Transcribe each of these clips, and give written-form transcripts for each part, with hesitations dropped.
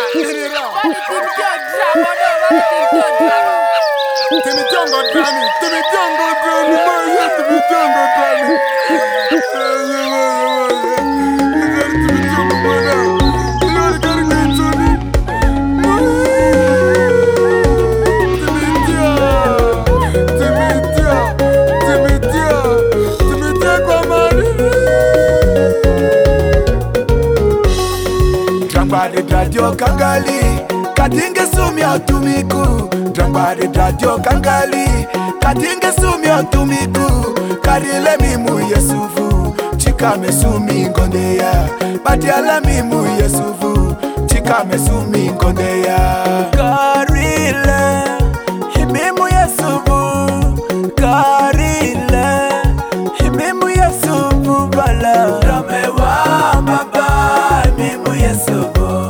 Radio Kangali katinge sumia tumiku Drambari radio Kangali katinge sumia tumiku Karile mimu Yesufu chika mesumi ngondeya Batiala mimu Yesufu chika mesumi ngondeya Karile mimu Yesufu Karile mimu Yesufu bala Dramewa baba mimu Yesufu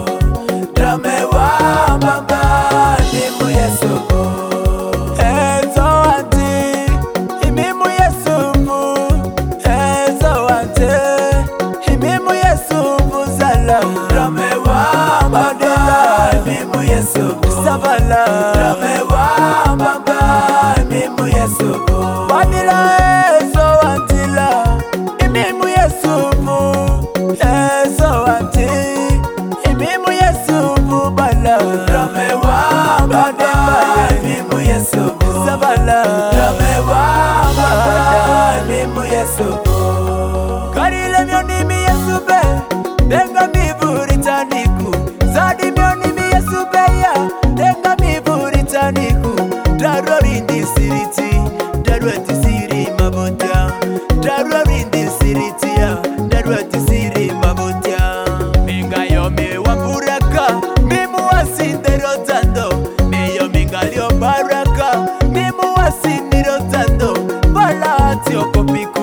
Karile mioni mi Yesube denga mi buritaniku Zadi mioni mi Yesube ya denga mi buritaniku Darori ndi siriti darwati siri mabuta Darori ndi siriti ya darwati siri mabuta Minga yo me wapuraka mimu wasindero tando Meyo minga lio baraka mimu wasindero tando Balati okopiku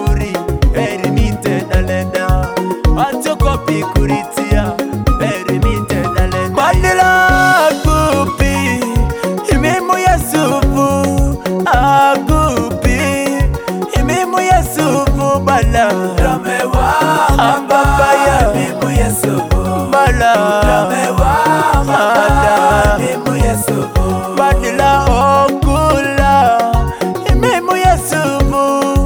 Kuritia perimite dalenda Mandela gupi imimu Yesufu agupi imimu Yesufu bala Ramewa ambabaya imimu Yesufu bala Ramewa ambabaya imimu Yesufu Mandela okula imimu Yesufu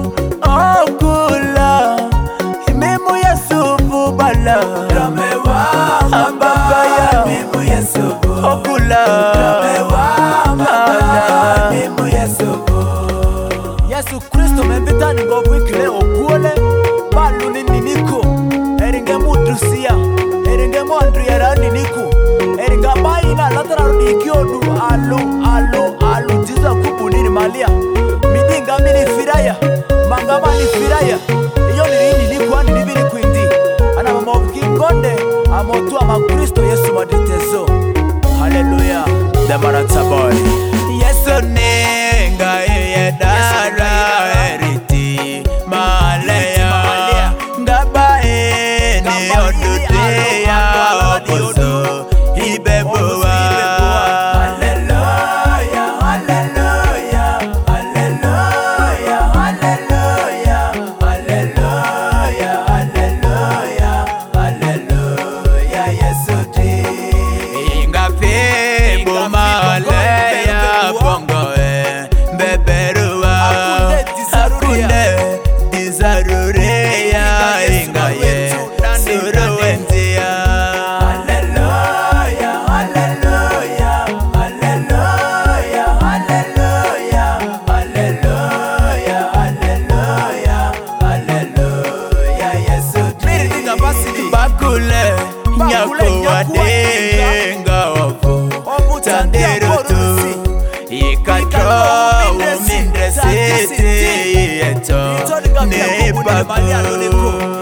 okula imimu Yesufu bala Ramewa ambabaya mimu Yesufu okula Ramewa ambabaya mimu Yesufu Yesu Kristo membita ni ngovu ikile okuole balu ni niniko eringe mudusia eringe mondru yara niniko eringa maina latara nikiodu alu tiza kubu nini malia midinga mini firaya mangama ni firaya iyo ni niniko ani nibini kuindi ana mamovuki ngonde amotu ama Kristo Yesu maditezo hallelujah the Maranatha boy Yesu nenga yedara eriti malaya ndaba eni oduteya oboso ibeboa hallelujah hallelujah hallelujah hallelujah hallelujah hallelujah hallelujah Yesu ti inga febo malaya bongo beberua akunde dizarureya inga ye suruwentia hallelujah hallelujah hallelujah hallelujah hallelujah hallelujah hallelujah Yesu ti bakule nyako wadenga wafu tandero tu ikatro umindre sete yeto ne babu